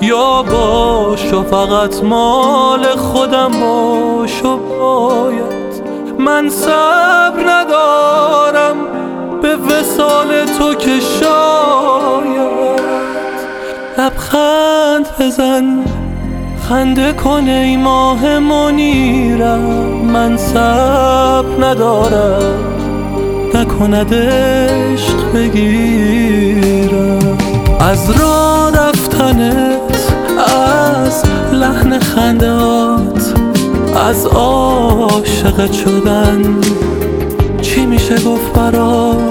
یا باش و فقط مال خودم باش و باید من صبر ندارم به وصال تو که شاید لبخند بزن خنده کنه ای ماه منیرم من صبر ندارم نکند عشق بگیرم از راه رفتنت از لحن خندهات از عاشقت شدن چی میشه گفت برات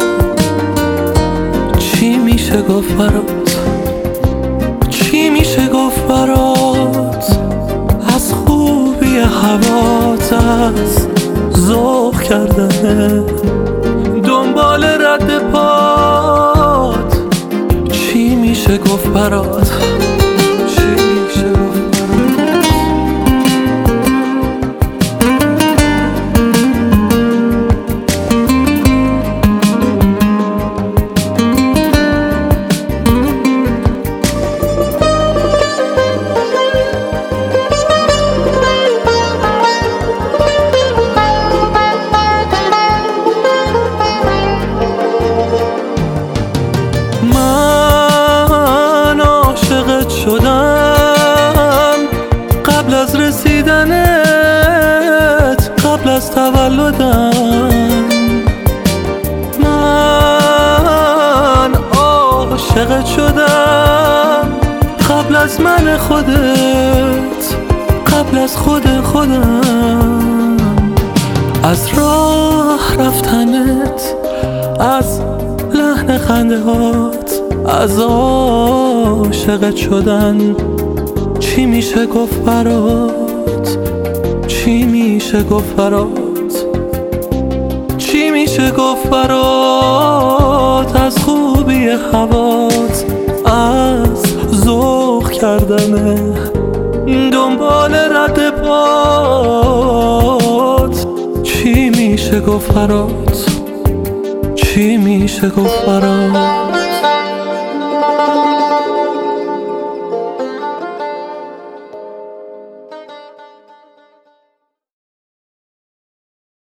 چی میشه گفت برات چی میشه گفت برات از خوبی هوات از ذوق کردنه دنبال رد پات چی میشه گفت برات چی میشه گفت برات شدم قبل از رسیدنت قبل از تولدم من عاشقت شدم قبل از من خودت قبل از خودم از راه رفتنت از لحن خنده هات از عاشقت شدن چی میشه گفت برات چی میشه گفت برات چی میشه گفت برات از خوبی هوات از ذوق کردنه دنبال رد پات چی میشه گفت برات چی میشه گفت برات